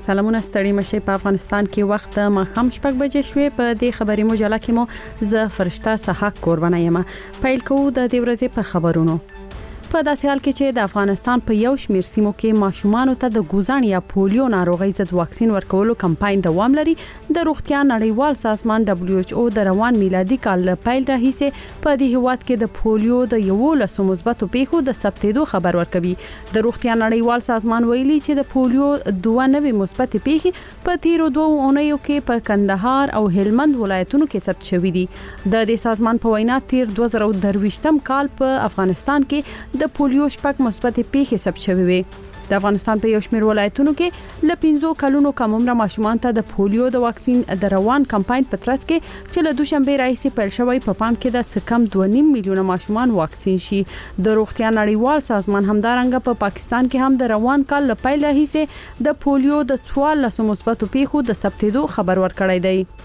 سلامونه ستړي مشه په افغانستان کې وخت ما خام شپږ بجې شوې په دې خبري مجله کې مو ز فرشته صحاک قربانه یم پیل کوو د دې ورځې په خبرونو په داسې حال کې چې د افغانستان په یو شمېر سیمو کې ماشومان ته د ګوزان یا پولیو ناروغي ضد واکسین ورکولو کمپاین دوام لري د روغتیا نړیوال سازمان WHO د روان میلادي کال له پیل راهیسې په دې هیواد کې د پولیو د 11 مثبتو پیښو د ثبتېدو خبر ورکوي د روغتیا نړیوال سازمان ویلي چې د پولیو 92 مثبت پیښې په تیرو 2 اونیو کې په کندهار او هلمند ولایتونو کې ثبت شوې دي د دې سازمان په وینا تیر 2023م کال په افغانستان کې د پولیو شپږ مثبت پیښې ثبت شوې وي د افغانستان په یو شمېر ولایتونو کې ل 15 کلونو کم عمر ماشومان ته د پولیو د واکسین د روان کمپاین په ترڅ کې چې له دوشنبه راځي پیل شوی په پام کې د څه کم 2.5 میلیونه ماشومان واکسین شي د روغتیا نړیوال سازمان همدارنګه په پاکستان کې هم د روان کال له پیل راځي د پولیو د 14 مثبت پیښو د ثبتېدو خبر ورکړی دی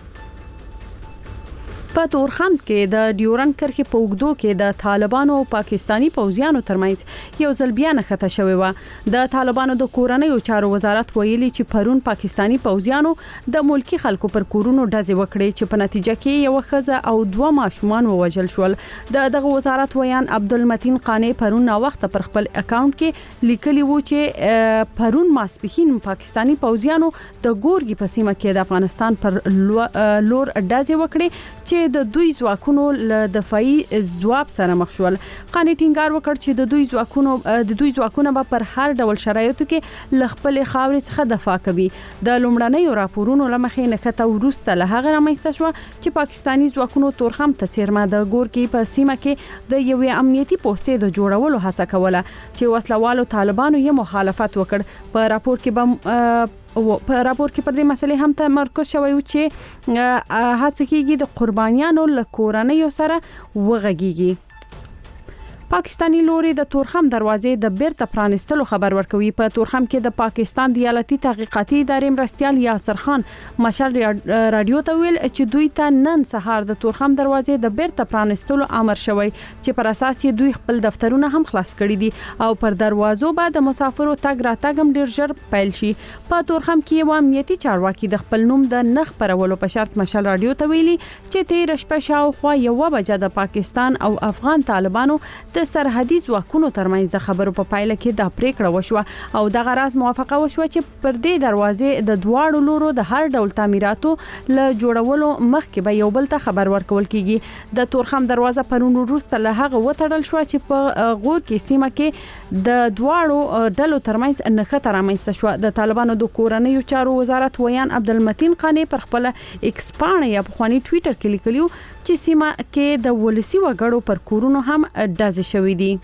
په تورخم کې د ډیورن کرښې په اوږدو کې د طالبانو او پاکستانی پوځیانو ترمنځ یو ځل بیا نښته شوې و د طالبانو د کورنیو چارو وزارت ویلي چې پرون پاکستانی پوځیانو د ملکی خلکو پر کورونو ډزې وکړې چې په نتیجه کې یو ښځه او 2 ماشومان ووژل شول دغه وزارت ویان عبدالمتین قانی پرون نا وخت پر خپل اکاونټ کې لیکلی و چې پرون ماسپخین پاکستانی پوځیانو د ګورګي په سیمه کې د افغانستان پر لور ډزې وکړې چې د دوی ځواکونو له دفاعي ځواب سره مخ شول قانی ټینګار وکړ چې د دوی ځواکونه به پر هر ډول شرایطو کې ل خپل خاورې څخه دفاع کوي د لومړنیو راپورونو لمخې نکته ورسته له هغه رامنځته شو چې پاکستانی ځواکونو تورخم ته چیرمه د ګورګي په سیمه کې د یوې امنیتي پوسټې د جوړولو هڅه کوله چې وسلوالو طالبانو یې مخالفت وکړ په راپور کې په راپور کې پر دې مسلې هم تمرکز شوی و چې هڅه کیږي د قربانیانو له کورنیو سره وغږیږي پاکستانی لوري د تورخم دروازې د بیرته پرانستلو خبر ورکوي په تورخم کې د پاکستان د ایالتي تحقیقاتي ادارې مرستيال یاسر خان مشال رادیو ته ویل چې دوی ته نن سهار د تورخم دروازې د بیرته پرانستلو امر شوی چې پر اساس یې دوی خپل دفترونه هم خلاص کړي دي او پر دروازو به د مسافرو تګ راتګ هم ډیر ژر پیل شي په تورخم کې یو امنیتي چارواکي د خپل نوم د نخ پرولو په شرط مشال رادیو ته ویلي چې 13 شپه شاوخوا یو بجه د پاکستان او افغان طالبانو د سرحدي ځواکونو ترمنځ د خبرو په پایله کې د پریکړه وشو او د غراز موافقه وشو چې پر دې دروازې د دواړو لورو د هر ډول تعمیراتو له جوړولو مخکې به یو بل ته خبر ورکول کیږي د تورخم دروازه پرون وروسته له هغه وتړل شو چې په غور کې سیمه کې د دواړو ډلو ترمنځ نښته رامنځته شو د طالبانو د کورنیو چارو وزارت ویان عبدالمتین قانی پر خپل ایکس پاڼه یا په خواني ټوئیټر کې لیکلیو چې سیمه کې د ولسی وګړو پر کورونو هم ډزې شوې دي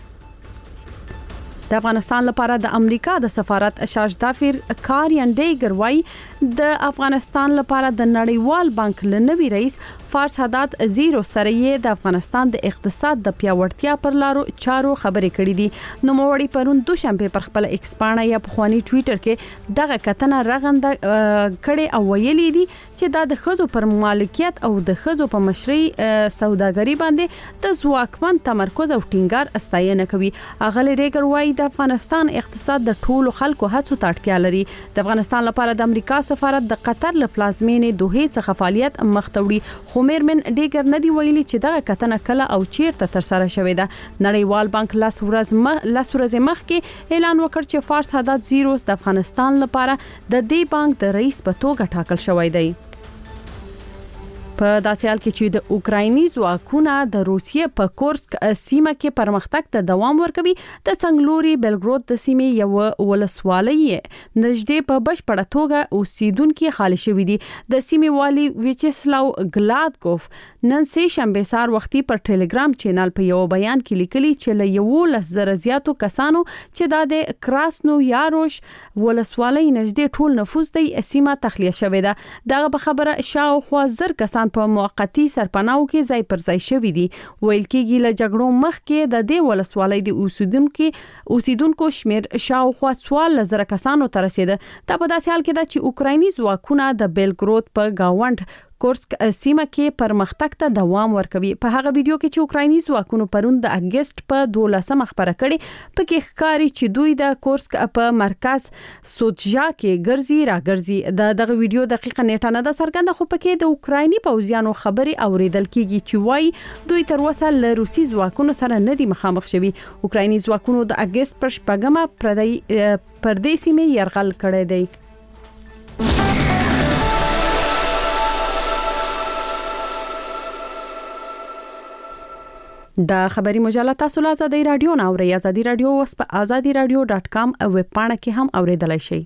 د افغانستان لپاره د امریکا د سفارت شاجدافیر کاریان ډیګر وای د افغانستان لپاره د نړیوال بانک لنوي رئیس فارس حداد زیرو سره یې د افغانستان د اقتصاد د پیاوړتیا پر لارو چارو خبرې کړې دي نو موړی پرون دوشنبه پر خپل ایکس پاڼه یا په خواني ټوئیټر کې دغه کتنه رغنده کړي او ویلي دي چې دا د خزو پر مالکیت او د خزو په مشرۍ سوداګري باندې د ځواکمن تمرکز او ټینګار استاینه کوي اغلی ډیګر وای د افغانستان اقتصاد د ټولو خلکو هڅو ته اړتیا لري د افغانستان لپاره د امریکا سفارت د قطر له پلازمینې دوحې څخه فعالیت مختوړي خو میرمن ډیګر ندی ویلي چې دغه کتنه کله او چیرته تر سره شوې ده نړیوال بانک لاس ورځ مخکې اعلان وکړ چې فارس حداد زیروس د افغانستان لپاره د دې بانک د رئیس په توګه ټاکل شوی دی په داسې حال کې چې د اوکرایني ځواکونه د روسیې په کورسک سیمه کې پرمختګ ته دوام ورکوي د څنګلوري بلګرود د سیمې یو ولسوالۍ نږدې په بشپړه توګه اوسیدونکو خالي شوې دي د سیمې والی ویچسلاو ګلادکوف نن سه شنبه سار وختي پر ټلګرام چینل په یو بیان کې لیکلي چې له 11,000 زیاتو کسانو چې د کراسنو یاروش ولسوالۍ نږدې ټول نفوس د سیمه تخلیه شوې ده دغه په خبره شاوخوا 1000 کسان په موقتی سرپناو کې ځای پر ځای شوې دي ویل کېږي له جګړو مخکې د دې ولسوالۍ د اوسیدونکو شمیر شاوخوا 14,000 کسانو ته رسیده دا په داسې حال کې ده چې اوکرایني ځواکونه د بیلګرود په گاوند کورسک سیمه کې پرمختګ ته دوام ورکوي. په هغه ویډیو کې چې اوکرایني ځواکونو پرون د اگست په 12 خبره کړې پکې ښکاري چې دوی د کورسک په مرکز سوتجا کې ګرځي راګرځي. دغه ویډیو دقیقه نیټه نه ده څرګنده خو پکې د اوکرایني پوځیانو خبري اوریدل کیږي چې وايي دوی تر اوسه له روسي ځواکونو سره نه دي مخامخ شوي. اوکرایني ځواکونو د اگست پر 8 پردې سیمې يرغل کړی دی. د خبري مجله تاسو له آزادي رادیو نه اورئ. آزادي رادیو اوس په azadiradio.com ویب پاڼه کې هم اوریدلای شئ.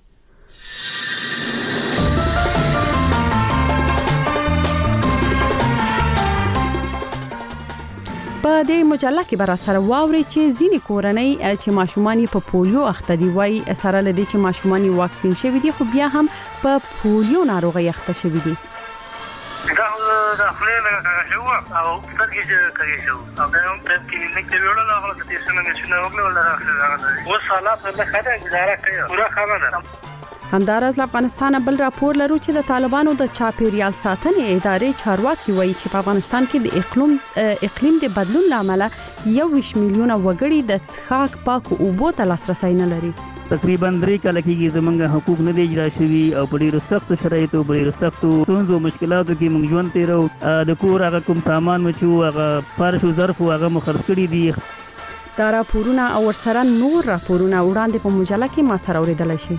په دې مجله کې بر سره واوري چې ځینې کورنۍ چې ماشومان په پولیو اخته دي وای سره لدی چې ماشومان واکسین شوي دي خو بیا هم په پولیو ناروغي اخته شوي دي. دا خپل شو او سترګې چې کوي شو او دا هم په کلینیک کې ویل نه غواړم چې څنګه نشو وکړو ولا راځي و حالات له خدای گزاره کوي پورا خبره. همدارس افغانستان بل راپور لرو چې د طالبانو د چاپیریال ساتنې ادارې چارواکي وایي چې په افغانستان کې د اقلیم د بدلون لامل 21 میلیونه وګړي د څښاک پاکو اوبو ته لاسرسي نه لري. تقریبا 3 کال کې زمونږ حقوق نه دی اجرا شوي او په ډیرو سخت شرایطو په ډیرو سختو ستونزو مشکلاتو کې موږ ژوند تیرو. د کور هغه کوم سامان مچو هغه فرش او ظرف هغه مخرج کړی دي. دا راپورونه او ورسره نور راپورونه وړاندې په مجله کې ما سره اوریدل شي.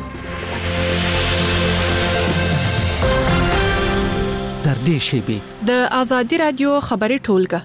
تر دې شی د آزادي رادیو خبري ټولګه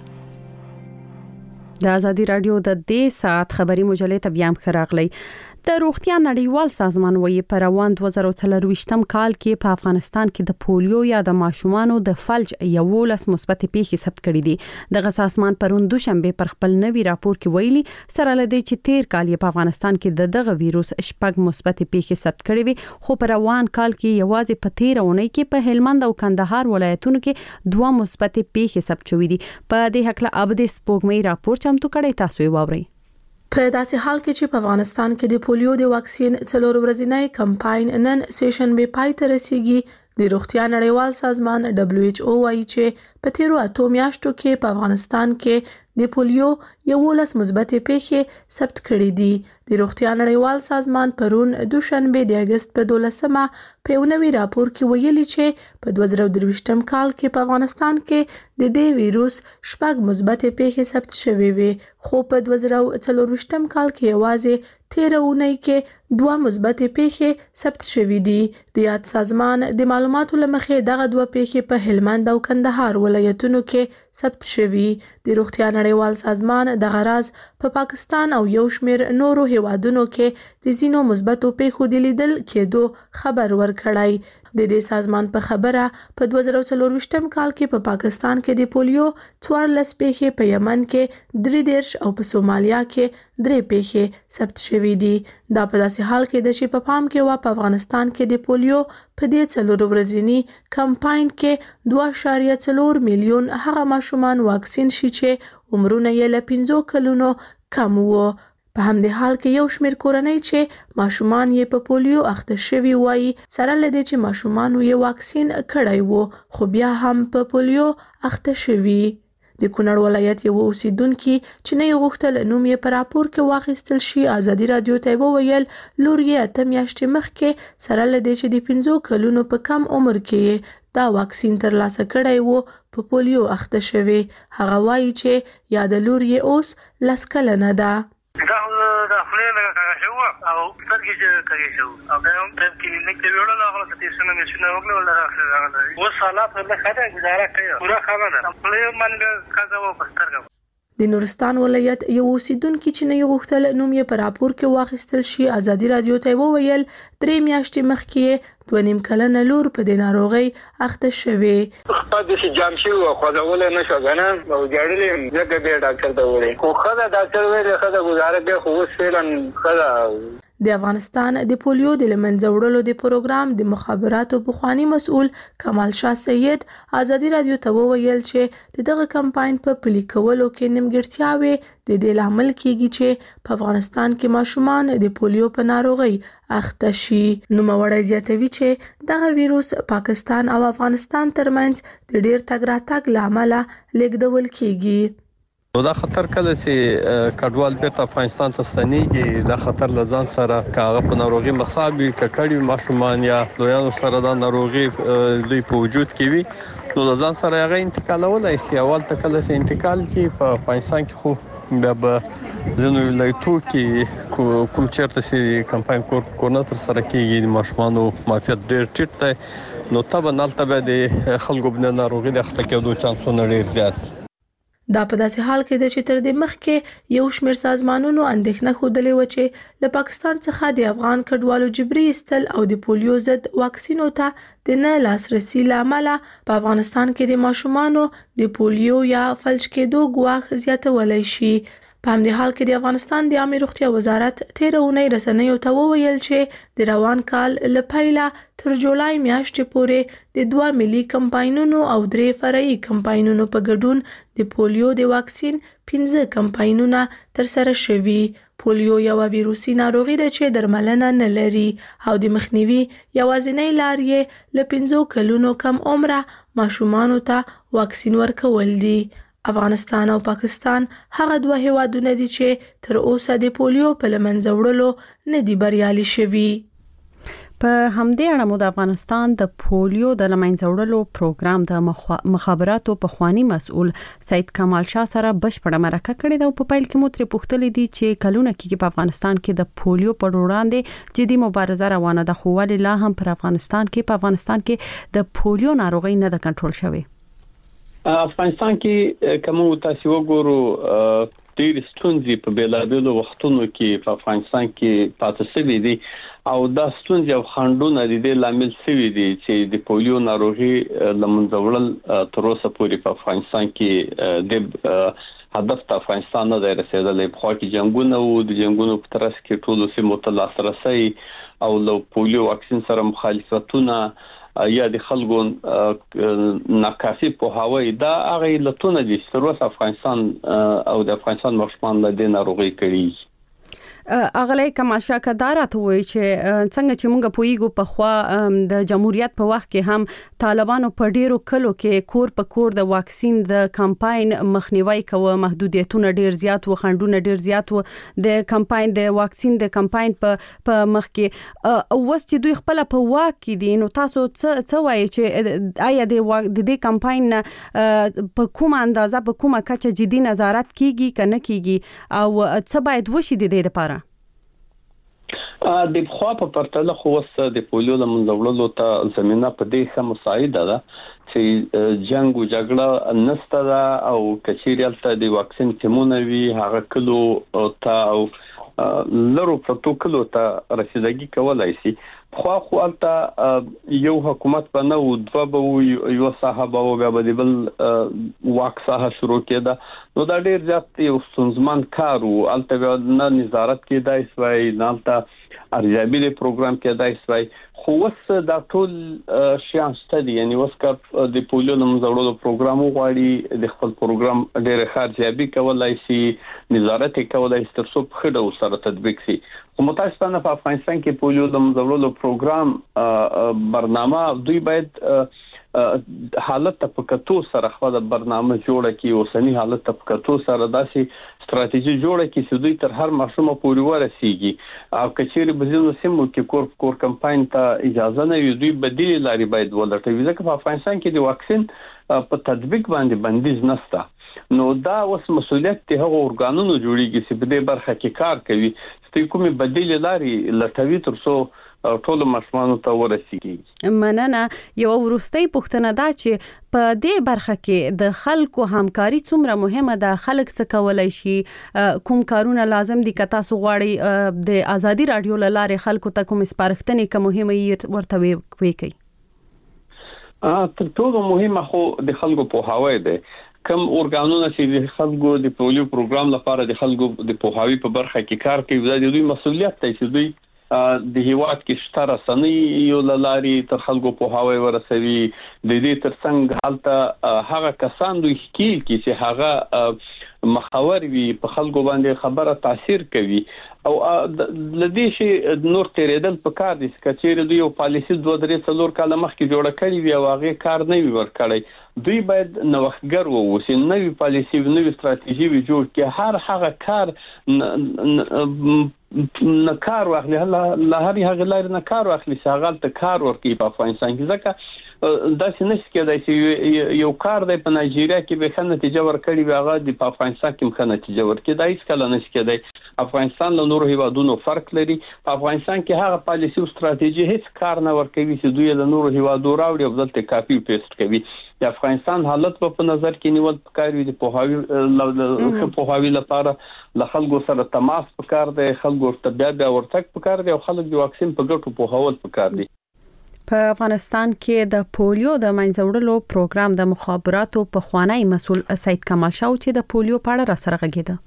د آزادي رادیو د دې ساعت خبري مجلې ته بیا خراغلی. د روغتیا نړیوال سازمان وایي په روان 2023م کال کې په افغانستان کې د پولیو یا د ماشومانو د فلج 11 مثبت پیښې ثبت کړې دي. د سازمان پرون دوشنبه پر خپل نوي راپور کې ویلي سره لدی چې 13 کال په افغانستان کې دغه وایروس شپږ مثبت پیښې ثبت کړې وي خو په روان کال کې یوازې په 13 اونۍ کې په هلمند او کندهار ولایتونو کې 2 مثبت پیښې ثبت شوې دي. په دې حق له ابد سپوږمۍ راپور چمتو کړی تاسو یې واورئ. په داسې حال کې چې په افغانستان کې د پولیو د واکسین 4 ورځنی کمپاین نن سیشن به پای ته رسیږي. د روغتیا نړیوال سازمان WHO وايي چې په تیرو 8 میاشتو کې په افغانستان کې د پولیو 11 مثبت پیښې ثبت کړې دي. د روغتیا نړیوال سازمان پرون دوشنبه د اگست په 12مه په یو نوي راپور کې ویلي چې په 2023م کال کې په افغانستان کې د دې وایروس شپږ مثبت پیښې ثبت شوې وي خو په 2024م کال کې یوازې 13 اونۍ کې 2 مثبت پیښې ثبت شوې دي. د یاد سازمان د معلوماتو لمخې دغه 2 پیښې په هلمند او کندهار ولایتونو کې ثبت شوې. د روغتیا نړیوال سازمان د غراز په پاکستان او یو شمېر نورو هیوادونو کې د زینو مثبتو پیښو د لیدل کېدو خبر ورکړی. د دې سازمان په خبره په 2024م کال کې په پاکستان کې د پولیو 14 پیښې په یمن کې 33 او په سومالیا کې 3 پیښې ثبت شوې دي. دا په داسې حال کې د چې په پام کې و په افغانستان کې د پولیو په دې 4 ورځنی کمپاین کې 2.4 میلیون هغه ماشومان واکسین شي چې عمرونه یې له 15 کلونو کم وو. په همدې حال کې یو شمېر کورنۍ چې ماشومان یې په پولیو اخته شوي وایي سره لدی چې ماشومان یې واکسین کړی وو خو بیا هم په پولیو اخته شوي. د کونړ ولایت یو اوسیدونکو چې نه غوښتل نوم یې په راپور کې واخیستل شي آزادي رادیو ته وویل لور یې 8 میاشتې مخکې سره لدی چې د 15 کلونو په کم عمر کې دا واکسین ترلاسه کړی وو په پولیو اخته شوی. هغه وایي چې یاد لور یې اوس 10 کلنه ده. دا خپل شو او سترګې چې کوي شو او دا هم په کلینیک کې ویل نه غواړم چې څنګه نشو وکړو ولا راځي و حالات له خدای گزاره کوي پورا خبره خپل منګه کاځو پسترګو. د نورستان ولایت یو اوسیدونکو چې نه غوښتل نوم یې په راپور کې واخیستل شي آزادي رادیو ته وویل 3 میاشتې مخکې 2.5 کلنه لور په د ناروغي اخته شوې. خپل د جامشي او خداول نه شو غنه او جوړلې ځکه به ډاکټر ته وړي خو خدای ډاکټر ویل خدای گزاره به خو فعلا خدای د افغانستان د پولیو د لمنځه وړلو د پروګرام د مخابراتو پخوانی مسؤل کمال شاه سید ازادي رادیو ته وویل چې دغه کمپاین په پلي کولو کې نیمګړتیاوې د دې لامل کیږي چې په افغانستان کې ماشومان د پولیو په ناروغي اخته شي. نوموړی زیاتوي چې دغه ویروس پاکستان او افغانستان ترمنځ د ډیر تګ راتګ لامل لیږدول کیږي. دا خطر کله چې کډوال بیرته افغانستان ته ستنېږي دا خطر لزان سره کاغه په ناروغي مصابي ککړی ماشومان یا لویانو سره دا ناروغي دوی په وجود کې وي نو لزان سره هغه انتقالولای شي. اول ته کله چې انتقال کی په افغانستان کې خو بیا به ځینو ولایتو کې کوم چیرته چې کمپاین کورونه تر سره کېږي د ماشومانو معافیت ډېر ټیټ دی نو تبه نالته به د خلکو په ناروغي د اخته کېدو چانسونه ډېر زیات. دا په داسې حال کې ده چې تر دې مخکې یو شمېر سازمانونو اندېښنه ښودلې و چې له پاکستان څخه د افغان کډوالو جبري ایستل او د پولیو ضد واکسینو ته د نه لاسرسي لامل په افغانستان کې د ماشومانو د پولیو یا فلج کېدو ګواښ زیاتولی شي. په همدې حال کې د افغانستان د عامه روغتیا وزارت تېره اونۍ رسنیو ته وویل چې د روان کال له پیله تر جولای میاشتې پورې د 2 ملي کمپاینونو او 3 فرعي کمپاینونو په ګډون د پولیو د واکسین 15 کمپاینونه تر سره شوي. پولیو یو ویروسي ناروغي ده چې درملنه نه لري او د مخنیوي یوازینۍ لار یې له 15 کلونو کم عمره ماشومانو ته واکسین ورکول دي. افغانستان او پاکستان هغه 2 هیوادونه دي چې تر اوسه د پولیو په لمنځه وړلو نه دي بریالي شوي. په همدې اړه مو د افغانستان د پولیو د لمنځه وړلو پروګرام د مخابراتو پخوانی مسؤل سید کمال شاه سره بشپړه مرکه کړې ده او په پیل کې مو ترې پوښتلې دي چې کلونه کې په افغانستان کې د پولیو پر وړاندې جدي مبارزه روانه ده خو ولې لا هم په افغانستان کې د پولیو ناروغي نه ده کنټرول شوې. افغانستان کې کوم تاسو وګورو ډېر ستونزې په بیلابېلو وختونو کې په افغانستان کې پاتې شوې دي او دا ستونزې او خنډونه د دې لامل شوي دي چې د پولیو ناروغي لمنځه وړل تر اوسه پورې په افغانستان کې د هدف ته افغانستان نه دی رسیدلی. په خوا کې جنگونه او د جنگونو په ترڅ کې ټولو سیمو ته لاسرسي او له پولیو واکسین سره مخالفتونه یا د خلکو ناکافي پوهاوی دا هغه علتونه دي چې تر اوسه افغانستان او د افغانستان ماشومان له دې ناروغي کړي. اغلی کمال شاه کدارات وایي چې څنګه چې موږ پویګو په خوا د جمهوریت په وخت کې هم طالبانو په ډیرو کلو کې کور په کور د واکسین د کمپاین مخنیوي کوي محدودیتونه ډیر زیات و خنډونه ډیر زیات و د کمپاین د واکسین د کمپاین په مخ کې اوس چې دوی خپل په واک کې دي نو تاسو څه وایي چې آیا د دې کمپاین په کومه اندازه په کومه کچه جدي نظارت کیږي کنه کیږي او څه باید وشي د دې لپاره؟ د خوا په پرتله خو وسه د پولیو لمنځه وړلو ته زمينه په دې ښه مساعده ده چې جنگ او جګړه نسته ده او کچېریالته د واکسین ټیمونه وی هغه کلو ته او لرو پروتوکول ته رسیدګي کولای شي. خو البته یو حکومت باندې او دوه به یو صاحب او بیا به بل واکسه شروع کېده نو دا ډیر زیات یو ستونزمن کار او البته نه نظارت کېدای شوی نه البته ارزیابي د پروګرام کېدای شوی خو وس دا ټول شیان ستدي یعنی وسکر د پولیو لمنځه وړلو پروګرام غواړي د خپل پروګرام ډیر ارزیابي کولای شي نظارت کولای شي تر څو په خډه سره تطبیق شي. خو متاسفانه په افغانستان کې پولیو لمنځه وړلو پروګرام برنامه دوی باید حالت ته پکتو سره خپل برنامه جوړه کی او سنی حالت ته پکتو سره داسې ستراتیژي جوړه کی چې دوی تر هر ماشومه پورې ورسیږي او کچېری بزینو سیمو کې کور کمپاین ته اجازه نه وي دوی بدیل لاري باید ولټوي ځکه په افغانستان کې د واکسین په تطبیق باندې بندیز نشته نو دا اوس مسؤلیت ته هغه ارګانونو جوړیږي چې په دې برخه کې کار کوي چې کومه بدیل لاري لټوي تر څو ټول ماشومانو ته ورسیږي. مننه. یو ورستۍ پوښتنه ده چې په دې برخه کې د خلکو همکاري څومره مهمه ده خلک څه کولای شي کوم کارونه لازم دي که تاسو غواړئ د ازادي رادیو لاره خلکو ته کوم سپارښتنې کوم مهمه ورته وکړي؟ تر ټولو مهمه خو د خلکو پوهاوی دی. کم ارګانونه چې د خلکو د پولیو پروګرام لپاره د خلکو د پوهاوی په برخه کې کار کوي دا د دوی مسؤلیت دی چې دوی د هیواد کې شته رسنۍ یو لاري تر خلکو په هواوی ورسوي د دې ترڅنګ حالت هغه کسان دوی کې چې هغه مخاور وي په خلکو باندې خبره تاثیر کوي او لدې شي نور تیرېدل په کار دي چې چیرې دوی یو پالیسي 2-3 کال مخکې جوړه کړې وي او هغه کار نه وي ورکړی دوی باید نوښتګر ووسي نوې پالیسي نوې ستراتیژي وي جوړ کړي هر هغه کار نکار واخلي هر هغه لاري نکار واخلي شغال ته کار ورکړي په افغانستان کې ځکه دا څه نشي کېدای چې یو کار دی په نایجیریا کې به ښه نتیجه ورکړي وي هغه په افغانستان کې ښه نتیجه ورکړي دا هیڅ کله نشي کېدای افغانستان له نورو هیوادونو فرق لري په افغانستان کې هغه پالیسي او ستراتیژي هیڅ کار نه ورکوي چې دوی له نورو هیوادونو راوړي او دلته کاپي پیسټ کوي د افغانستان حالت په نظر کې نیول پکار وي د پوهاوی لپاره له خلکو سره تماس پکار دی خلکو ته بیا ورتګ پکار دی او خلک د واکسین په ګټو پوهول پکار دی په افغانستان کې د پولیو د منځوړلو پروګرام د مخابراتو په خوانی مسول سید کمال شاو چې د پولیو په اړه را سره غږیده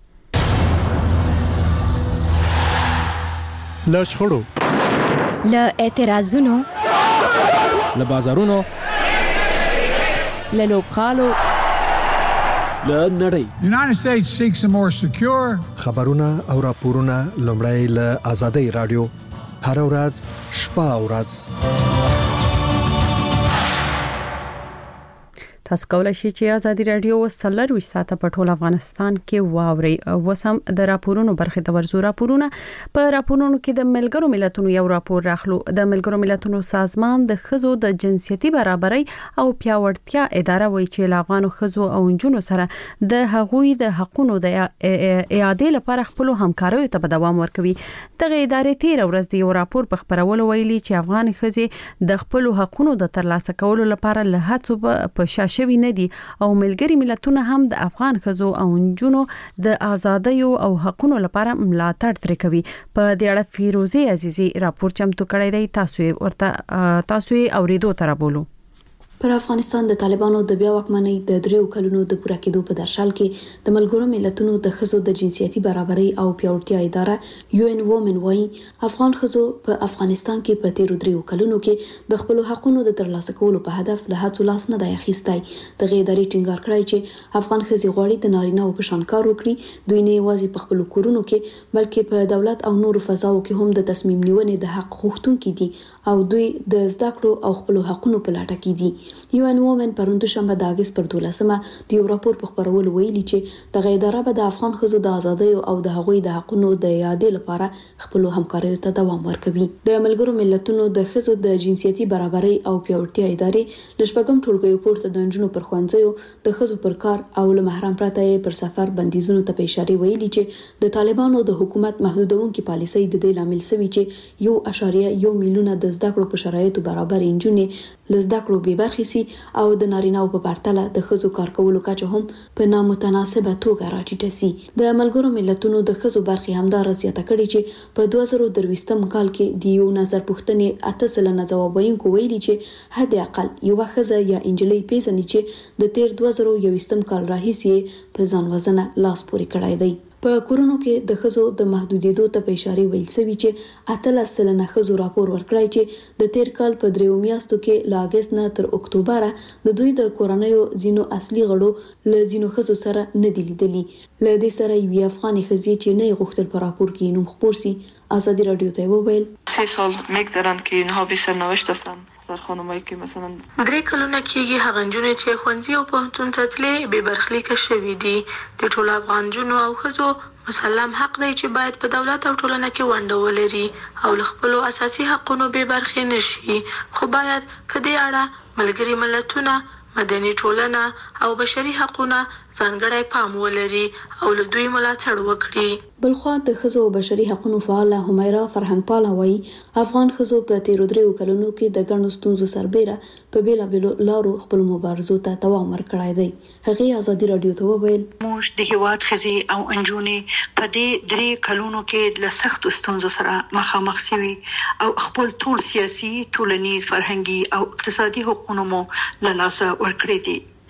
له شخړو له اعتراضونو له بازارونو له لوبغالو له نړۍ United States seeks a more secure خبرونه او راپورونه لومړی له آزادۍ رادیو هر ورځ شپه او ورځ تاسو کولای شئ چې آزادي رادیو وسلر وي ساته په ټول افغانستان کې واوري وسم د راپورونو برخه د ورزو راپورونه په راپورونو کې د ملګرو ملتونو یو راپور راخلو د ملګرو ملتونو سازمان د خزو د جنسيتي برابرۍ او پیاوړتیا اداره وایي چې افغانو خزو او جنونو سره د حقوقي د حقونو د اعاده لپاره خپل همکاریو ته دوام ورکوي دغه ادارې تیر ورځ د یو راپور په خبرولو ویلي چې افغان خزي د خپل حقونو د ترلاسه کولو لپاره له هڅو په شاشه شوی نه دي او ملګری ملتونه هم د افغان خزو او نجونو د ازادۍ او حقوقو لپاره ملاتړ تر کوي په دې اړه فیروزي عزیزي راپور چمتو کړی دی تاسو اوریدو تر بولو پر افغانستان د طالبانو د بیا واکمنۍ د 3 کلونو د پوره کېدو په درشل کې د ملګرو ملتونو د خزو د جنسيتي برابرۍ او پیاوړتیا اداره UN Women وايي افغان خزو په افغانستان کې په 3 کلونو کې د خپل حقوقو د ترلاسه کولو په هدف له هڅو لاس نه دی اخیستی د غیداري ټینګار کړی چې افغان خزي غواړي د نارینه او په شان کار وکړي دوی نه یوازې په خپل کورونو کې بلکې په دولت او نورو فضاو کې هم د تصمیم نیونې د حق غوښتونکي دي او دوی د زده کړو او خپل حقوقو په لټه کې دي UN Women پروند شنبه د اگست پر 12مه د یو راپور په خبرولو ویلي چې د غیداره به د افغان خزو د ازادۍ او د هغوی د حقوقو د اعاده لپاره خپل همکاریو ته دوام ورکوي د ملګرو ملتونو د خزو د جنسيتي برابرۍ او پیاوړتیا ادارې لشبګم ټولګیو پورته د جنونو پر خوانځيو د خزو پر کار او له محرم پراته پر سفر بندیزونو ته اشاره ویلي چې د طالبانو د حکومت محدودونکو پالیسۍ د دې لامل سوي چې 1.1 میلیونه د زده کړو په شرایطو برابر انجونې لزده کړو به برخې سي او د نارینه‌و په پرتله د خزو کار کولو کچه هم په نامتناسبه توګه راټیټه سي د ملګرو ملتونو د خزو برخې همدار زیاته کړي چې په 2023م کال کې د یو نظر پوښتنې 8% ځوابوونکو ویلي چې حد اقل یو خزه یا انجلۍ پیژني چې د تیر 2021م کال راهیسې په ځان وزنه لاس پورې کړای دی په کورونو کې د خزو د محدودیتو ته په اشاره ویل سوي چې 18% خزو راپور ورکړی چې د تیر کال په 3 میاشتو کې له اگست نه تر اکتوبره د دوی د کورنیو زینو اصلي غړو له زینو خزو سره نه دی لیدلی له دې سره یو افغاني خزي چې نه غوښتل په راپور کې نوم خبر سي آزادي رادیو ته وویل 3 سال میگذرن که اینها بی سرنوشت هستند در خانمایی که مثلا 3 کلونه کېږي هغه نجونې چې ښوونځي او پوهنتون ته تللې بې برخلیکه شوي دي د ټولو افغان نجونو او ښځو مسلم حق دی چې باید په دولت او ټولنه کې ونډه ولري او له خپلو اساسي حقونو بې برخې نشي خو باید په دې اړه ملګري ملتونه مدني ټولنه او بشري حقوقونه ځانګړی پام ولري او له دوی ملاتړ وکړي بلخوا د خزو او بشري حقوقو فعال همیرا فرهنګ پاله وایي افغان خزو په 13 کلونو کې د ګڼو ستونزو سربېره په بیلابېلو لارو خپل مبارزو ته دوام ورکړی دی هغه آزادي رادیو ته وویل موږ د هیواد خزي او انجونې په دې 3 کلونو کې له سختو ستونزو سره مخامخ شوي او خپل ټول سیاسي ټولنیز فرهنګي او اقتصادي حقوقونه مو له لاسه ورکړي دي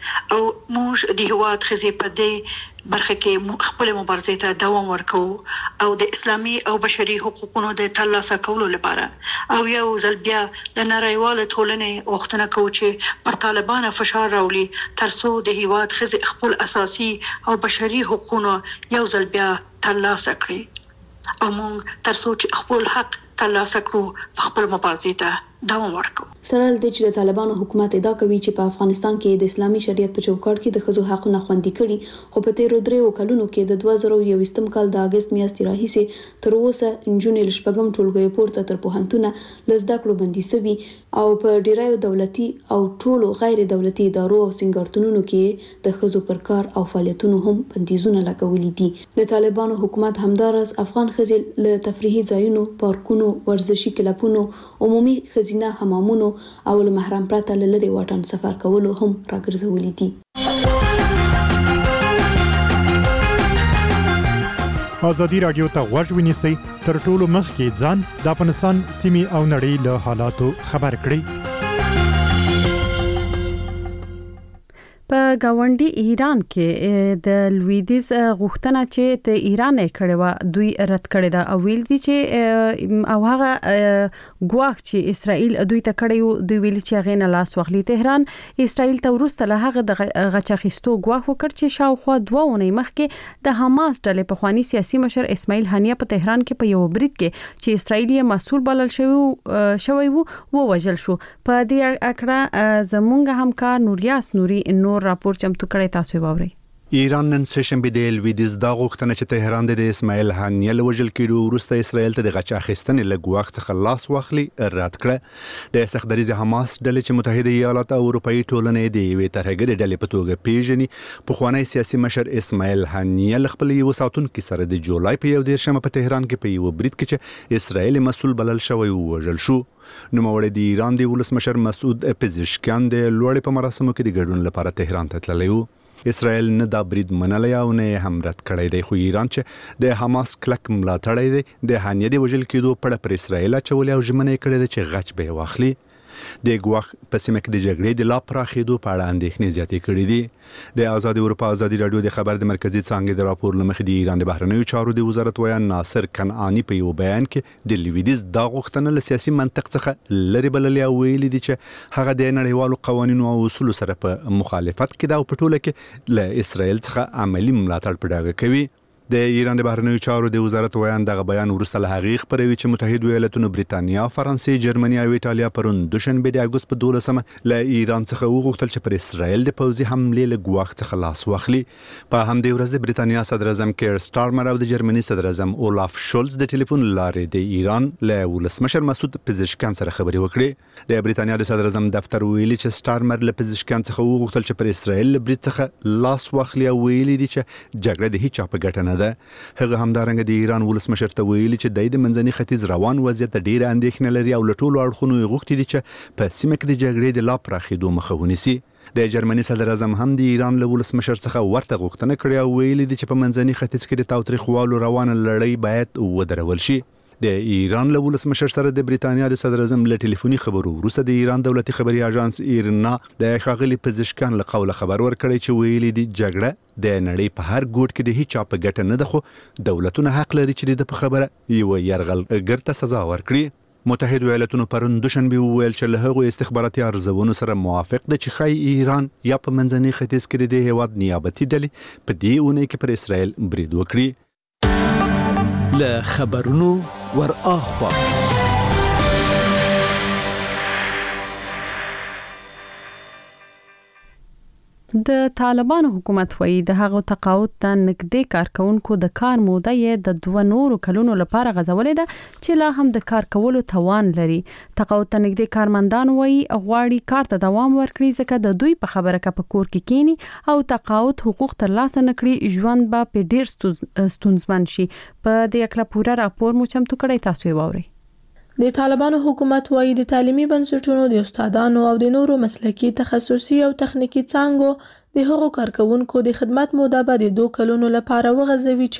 او موږ د هیواد خزي په دې برخه کې خپل مبارزې ته دوام ورکو او د اسلامي او بشري حقوقونو د ترلاسه کولو لپاره او یو ځل بیا د نړیوال ټولنې غوښتنه کوي چې پر طالبانو فشار راولي ترڅو د هیواد خزي خپل اساسي او بشري حقوقونه یو ځل بیا ترلاسه کړي او موږ ترڅو چې خپل حق ترلاسه کړو خپل مبارزې ته دوام ورکو. سره د چې طالبانو حکومت ادعا کوي چې په افغانستان کې د اسلامي شریعت په چوکاټ کې د ښځو حقونه خوندي کړي خو په تیرو 3 کلونو کې د 2021 کال د اگست میاشتې راهیسې تر اوسه نجونې له شپږم ټولګي پورته تر پوهنتونه لزده کړو بندي سوي او په ډیرایو دولتي او ټولو غیر دولتي ادارو او سنگارتونونو کې د ښځو پر کار او فعالیتونو هم بندیزونه لګولي دي. د طالبانو حکومت همدارس افغان ښځې له تفریحي ځایونو، پارکونو، ورزشي کلبونو، عمومي ښځینه حمامونو او له محرم پرته لری واټن سفر کولو هم راګرځولي دي. ازادي رادیو ته غوږ ونیسئ تر ټولو مخکې ځان د افغانستان سیمې او نړۍ له حالاتو خبر کړئ. په گاونډي ایران کې د لویدیز غوښتنه چې د ایران کړي و دوی رد کړي دا او ویل دي چې او هغه ګواښ چې اسرائیل دوی ته کړي دوی ویل چې هغه نه لاس واخلي. تهران اسرائیل ته ورسته له هغه د غچخستو ګواښ وکړ چې شاوخوا 2 اونۍ مخکې د حماس ډلې په خواني سیاسي مشر اسماعیل هنیه په تهران کې په یو برید کې چې اسرائیلي مسؤل بلل شوی وو وژل شو. په دې اکړه زمونږ همکار نوریاس نوري نور راپور چمتو کړی تاسو واورئ. ایران نن سشنبه د لویدیز دا غوښتنه چې تهران د اسماعیل هانیه له وژل کېدو وروسته اسرائیل ته د غچ اخیستنې له ګواښ څخه لاس واخلي رد کړه. د سختدریز حماس ډلې چې متحده ایالات او اروپאי ټولنې د یوې ترهګرې ډلې په توګه پیژني په خوانی سیاسي مشر اسماعیل هانیه خپل یو ساتونکو سره د جولای په 11 په تهران کې په یو برید کې چې اسرائیل مسؤل بلل شوی وژل شو. نوموړی د ایران د ولسمشر مسعود پزشکیان د لوړې په مراسمو کې د ګډون لپاره تهران ته تللی و. اسرائیل نه دا برید منلی او نه هم رد کړی دی خو ایران چې د حماس کلک ملاتړی دی د هانیه د وژل کېدو پړه پر اسرائیل اچولې او ژمنه یې کړې ده چې غچ به واخلي. د ګواښ په سیمه کې د جګړې د لا پراخېدو په اړه اندېښنې زیاتې کړې دي. د آزادي اروپا ازادي رادیو د خبر د مرکزی څانګې د راپور لمخې د ایران د بهرنیو چارو د وزارت ویان ناصر کنعانی په یو بیان کې د لویدیز دا غوښتنه له سیاسي منطق څخه لري بللې او ویلي دي چې هغه د نړیوالو قوانینو او اصولو سره په مخالفت کې دا په ټوله کې له اسرائیل څخه عملی ملاتړ په ډاګه کوي. د ایران د بهرنیو چارو د وزارت ویان دغه بیان ورسته له هغې خبروي چې متحده ایالاتونو بریتانیا، فرانسې، جرمني او ایټالیا پرون دوشنبه د اګوست په 12 له ایران څخه وغوښتل چې پر اسرائیل د پوځي حملې له ګواښ څخه لاس واخلي. په همدې ورځ د بریتانیا صدر اعظم کیر سټارمر او د جرمني صدر اعظم اولاف شولز د ټلیفون لارې د ایران له ولسمشر مسعود پزشکیان سره خبرې وکړې. د بریتانیا د صدر اعظم دفتر ویلي چې سټارمر له پزشکیان څخه وغوښتل چې پر اسرائیل له برید څخه لاس واخلي او ویلي دي چې جګړه د هیڅ چا په ګټه نه ده. هغه همدارنګه د ایران ولسمشر ته ویلي چې د منځني ختیځ روان وضعیت ډیره اندېښنه لري او له ټولو اړخونو یې غوښتي دي چې په سیمه کې د جګړې د لا پراخېدو مخه ونیسي. د جرمني صدر اعظم هم د ایران له ولسمشر څخه ورته غوښتنه کړې او ویلي دي چې په منځني ختیځ کې د تاوتریخوالو روانه لړۍ باید ودرول شي. د ایران له ولسمشر سره د بریتانیا د صدر اعظم له ټلیفوني خبرو وروسته د ایران دولتي خبري اژانس ایرنا د ښاغلي پزشکیان له قوله خبر ورکړی چې ویلي دي جګړه د نړۍ په هر ګوټ کې د هیڅ چا په ګټه نه ده خو دولتونه حق لري چې د په خبره یو یرغلګر ته سزا ورکړي. متحده ایالاتونو پرون دوشنبه وویل چې له هغو استخباراتي ارزونو سره موافق ده چې ښایي ایران یا په منځني ختیځ کې د هیواد نیابتي ډلې په دې اونۍ کې پر اسرائیل برید وکړي. له خبرونو ور اخوا د طالبانو حکومت وایي د هغو تقاعد ته نږدې کارکونکو د کار موده یې د 2 نورو کلونو لپاره غځولې ده چې لا هم د کار کولو توان لري. تقاعد ته نږدې کارمندان وایي غواړي کار ته دوام ورکړي ځکه د دوی په خبره کې په کور کې کینی او تقاعد حقوق ترلاسه نکړي ژوند به په ډیر ستونزمن شي. په دې اړه پوره راپور مو چمتو کړی تاسو واورئ. د طالبانو حکومت وایي د تعلیمي بنسټونو د استادانو او د نورو مسلکي تخصصي او تخنیکی څانګو د هغو کارکونکو د خدمت موده به د 2 کلونو لپاره وغځوي چې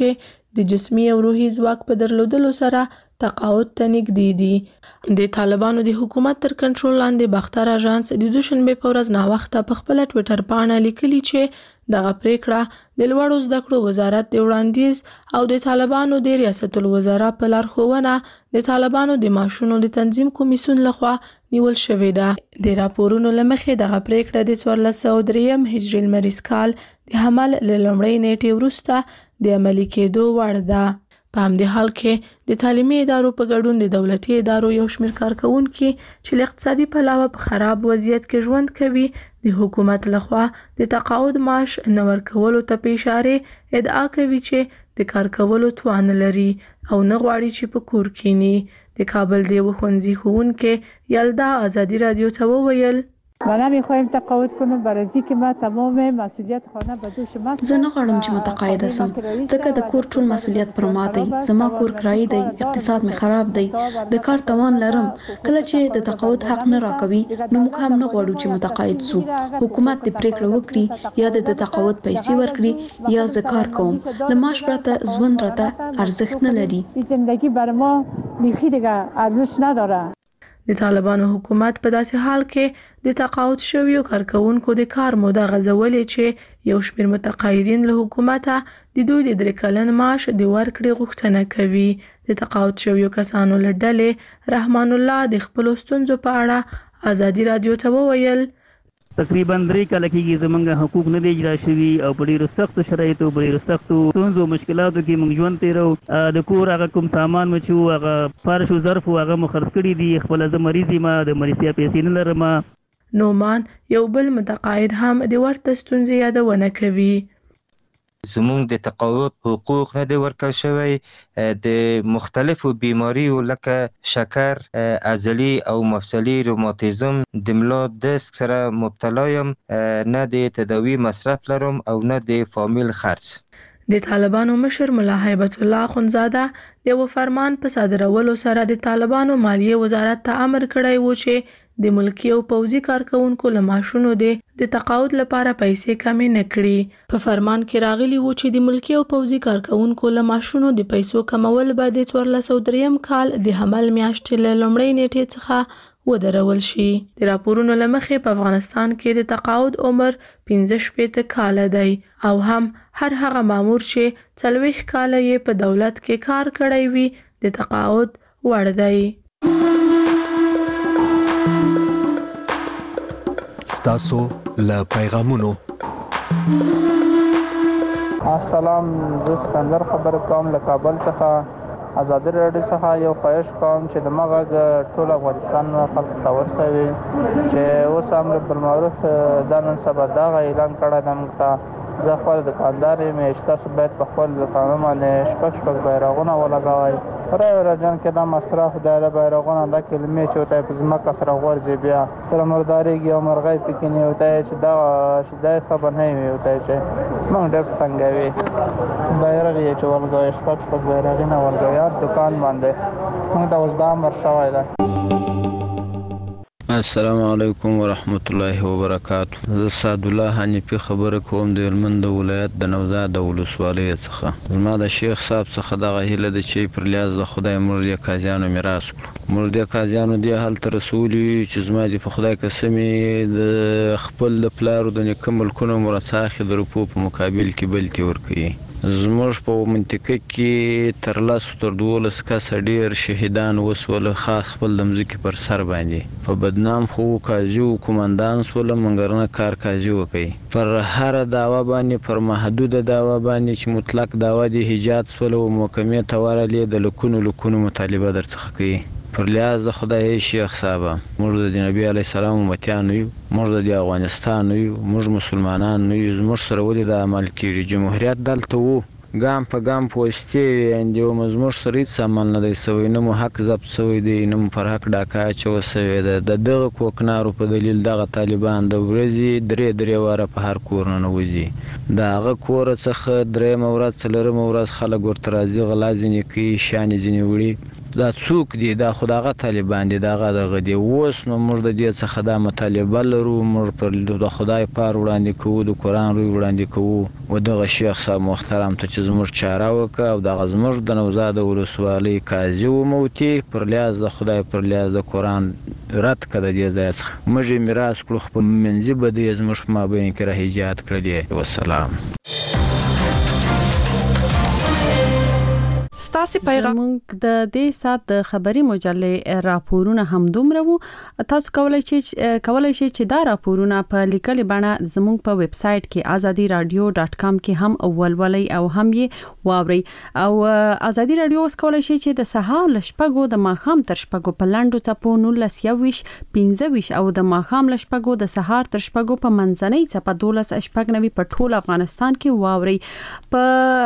د جسمي او روحي ځواک په درلودلو سره تقاعد ته نږدې دي. د طالبانو د حکومت تر کنټرول لاندې باختر اژانس د دوشنبه په ورځ ناوخته په خپل ټوئیټر باندې لیکلي چې دغه پریکړه د لوړو زده کړو وزارت د وړاندیز او د طالبانو د ریاست الوزرا په لارښوونه د طالبانو د معاشونو د تنظیم کمیسیون لخوا نیول شوې ده. د راپورونو لمخې دغه پریکړه د 1403 هجري لمریز کال د حمل له لومړۍ نیټې وروسته د عملي کېدو وړ ده. په همدې حال کې د تعلیمي ادارو په ګډون د دولتي ادارو یو شمېر کارکونکي چې له اقتصادي پلوه په خراب وضعیت کې ژوند کوي د حکومت لخوا د تقاعد معاش نه ورکولو ته په اشاره ادعا کوي چې د کار کولو توان لري او نه غواړي چې په کور کینی. د کابل د یو ښوونځي ښوونکې یلدا آزادی رادیو ته وویل ما نمیخوایم تقاعد کنم برای اینکه ما تمام مسئولیت خانه به دوش ما. زه نه غواړم چې متقاعد شم ځکه د کور ټول مسئولیت پر ما دی. زما کور کرایه دی، اقتصاد می خراب دی، د کار توان لرم. کله چې د تقاعد حق نه راکوي نو موږ هم نه غواړو چې متقاعد شو. حکومت د پریکړه وکړي یا د تقاعد پیسې ورکړي یا زه کار کوم. له معاش پرته ژوند راته ارزښت نه لري. زندگی بر ما بیخي دیگه ارزش نداره. د طالبانو حکومت په داسې حال کې د تقاعد شویو کارکونکو د کار موده غځولې چې یو شمېر متقاعدین له حکومته د دوی د 3 کلن معاش د ورکړې غوښتنه کوي. د تقاعد شویو کسانو له ډلې رحمان الله د خپلو ستونزو په اړه آزادي رادیو ته وویل تقریبا 3 کاله کېږي زمونږ حقوق نه دی اجرا شوي او په ډېرو سختو شرایطو په ډېرو سختو ستونزو مشکلاتو کې موږ ژوند تېرو. د کور هغه کوم سامان مو چې و هغه فرش و ظرف و هغه مو خرڅ کړي دي. خپله زه مریض یم، د مریضتیا پیسې نه لرم. نومان یو بل متقاعد هم د ورته ستونزې یادونه کوي. زمونږ د تقاعد حقوق نه دی ورکړل شوی. د مختلفو بیماریو لکه شکر، عضلي او مفصلي روماتیزم، د ملا ډسک سره مبتلا یم. نه د تداوی مصرف لرم او نه د فامیل خرڅ. د طالبانو مشر ملا هیبت الله اخندزاده د یو فرمان په صادرولو سره د طالبانو مالیې وزارت ته امر کړی و چې د ملکی او پوځي کارکونکو له معاشونو د تقاعد لپاره پیسې کمې نه کړي. په فرمان کې راغلی و چې د ملکی او پوځي کارکونکو له معاشونو د پیسو کمول به د 1403 کال د حمل میاشتې له لومړۍ نیټې څخه ودرول شي. د راپورونو له مخې په افغانستان کې د تقاعد عمر 15 کاله دی او هم هر هغه مامور چې 40 کاله یې په دولت کې کار کړی وي د تقاعد وړ دی. ستاسو له پیغامونو. السلام، زه اسکندر خبر کوم له کابل څخه. آزادي راډیو څخه یو خواهش کوم چې د مغه ټول افغانستان خلک ته ورسوي چې اوس امر بالمعروف د نن سبا دغه اعلان کړی دی. موږ ته زه خپل دکاندار یم چې تاسو باید په خپل دکانونو باندې شپږ بیرغونه ولګوئ. را جان کې دا مصرف د بیرغونه د کلمې چې وته په ځمکه سره غورځي بیا سره مردارېږي او مرغۍ پکې نه وته چې دا خبر نه وي وته چې موږ ډېر تنګوي. بیرغ یې چې ولګوئ، شپږ بیرغونه ولګوئ دکان باندې. موږ ته اوس دا امر شوی دی. السلام علیکم ورحمت الله وبرکاته. زه سعد الله حنیفي خبره کوم د هلمند ولایت د نوزاد ولسوالۍ څخه. زما د شیخ صاحب څخه دغه هیله ده چې پر لیاز د خدای موږ د قاضیانو میراث کړو. موږ د قاضیانو دې حال ته رسولي چې زما د په خدای قسمې د خپل د پلارو د نیکه ملکونو مرڅاخې د روپو په مقابل کې بلتې ورکوي. زموږ په منطقه کې تر 10 تر 12 کسه ډېر شهیدان وسول، خاص خپل د مځکې پر سر باندې. په بدنام خو قاضي او کومندان سول، مګر نه کار قاضي وکړي. پر هر دعوه باندې، پر محدوده دعوه باندې چې مطلق دعوه د حجات سول او محکمې ته ورغلې د لکونو مطالبه درڅخه کوي. پر لیاز د خدای شیخ صاحب، موږ د نبی علی السلام امتیان یو، موږ د افغانستان یو، موږ مسلمانان یو. زموږ سره ولې د عمل کړي جمهوریت دلته وو، ګام په ګام پوسټي اندیو مزموږ سره هیڅ عمل نه دی سوی، نه مو حق ضبط سوی دی، نه مو پر حق ډاکه اچول سوی ده. د دغه کوکنارو په دلیل دغه طالبان د ورځې درې واره په هر کور ننوځي. د هغه کور څخه 3 ورځ 4 ورځ خلک ورته راځي، غلا ځینې کوي، شیانې ځینې وړي. دا څوک دي دا خدای طالبان دي دا غدغه دي اوس نو موږ د دې څخه د مطالبه لرو موږ پر د خدای پار وړاندې کوو د قران روی وړاندې کوو او د شیخ صاحب محترم ته چې زموږ چاره وکړه او د غزمر د نوزاد ولسوالۍ قاضي و موتی پر لیاز د خدای پر لیاز د قران رد کړه د دې ځای څخه موږ میراث کړو خپل منځي بده زموږ مابین کې راهجات کړی والسلام. ستاسو پیغام د دې سات د خبري مجلې راپورونه هم دومره وو. تاسو کولای شئ چې دا راپورونه په لیکلي بڼه زموږ په ویب سټ کې azadiradio.com کې هم ولولئ او هم یې واورئ. او ازادي رادیو اوس کولای شئ چې د سهار ل شپږو د ماښام تر شپږو په لاندو چپو 19:15 او د ماښام ل شپږو د سهار تر شپږو په منځنۍ چپه 12:90 په ټول افغانستان کې واورئ. په